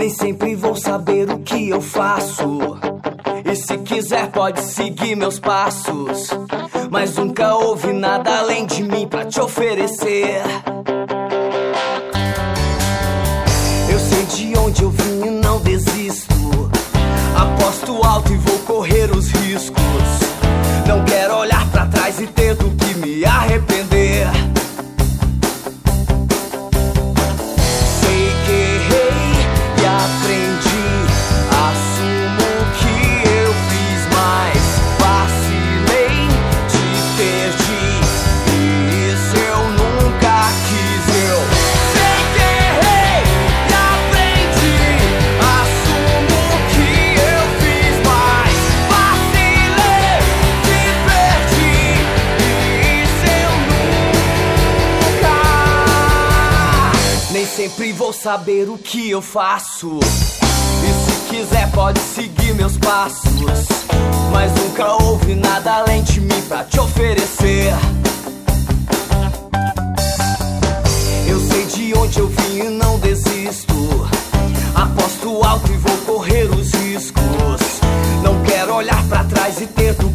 Nem sempre vou saber o que eu faço, e se quiser pode seguir meus passos, mas nunca houve nada além de mim pra te oferecer. Eu sei de onde eu vim e não desisto, aposto alto e vou correr os riscos. Não quero olhar pra trás e ter do que me arrepender. Sei que errei e aprendi, assumo que eu fiz, mas vacilei, te perdi, e isso eu nunca quis. Eu sei que errei e aprendi, assumo que eu fiz, mas vacilei, te perdi, e isso eu nunca. Nem sempre vou saber o que eu faço, e se quiser pode seguir meus passos, mas nunca houve nada além de mim pra te oferecer. Eu sei de onde eu vim e não desisto, aposto alto e vou correr os riscos. Não quero olhar pra trás e ter do